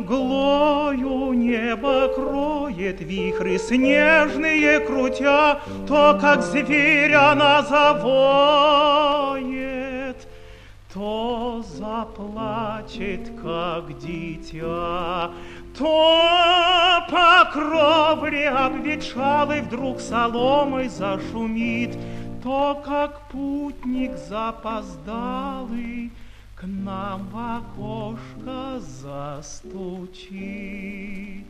мглою небо кроет, вихры снежные крутя, то, как зверь, она завоет, то заплачет, как дитя, то по кровле обветшалой вдруг соломой зашумит, то, как путник запоздалый, к нам в окошко застучит.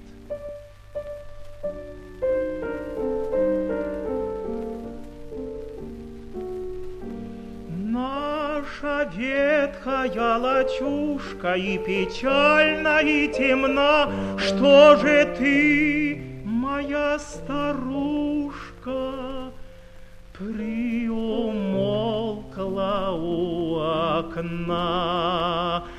Наша ветхая лачушка и печальна, и темна. Что же ты, моя старушка, приумолкла у окна?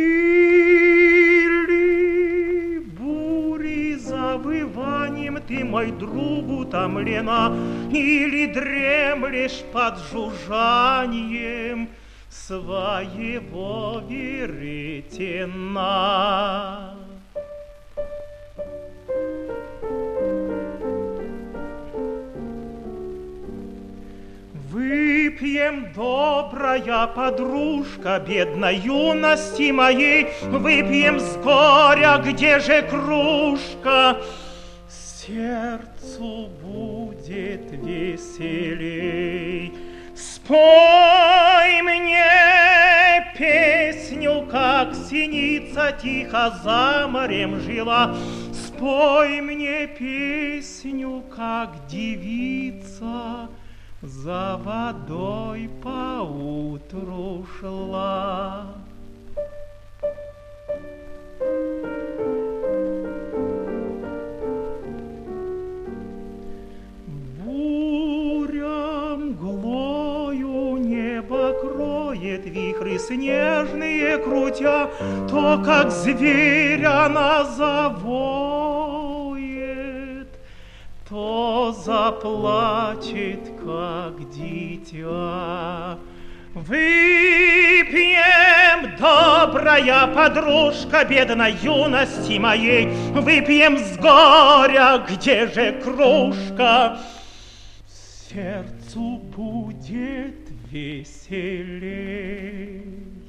Или бури завыванием ты, мой друг, утомлена, или дремлешь под жужжанием своего веретена? Выпьем, добрая подружка, бедной юности моей, выпьем с горя, где же кружка? Сердцу будет веселей. Спой мне песню, как синица тихо за морем жила. Спой мне песню, как девица за водой поутру шла. Буря мглою небо кроет, вихры снежные крутя, то, как зверь, она завоет, то заплачет, как дитя. Выпьем, добрая подружка, бедной юности моей, выпьем с горя, где же кружка? Сердцу будет веселей.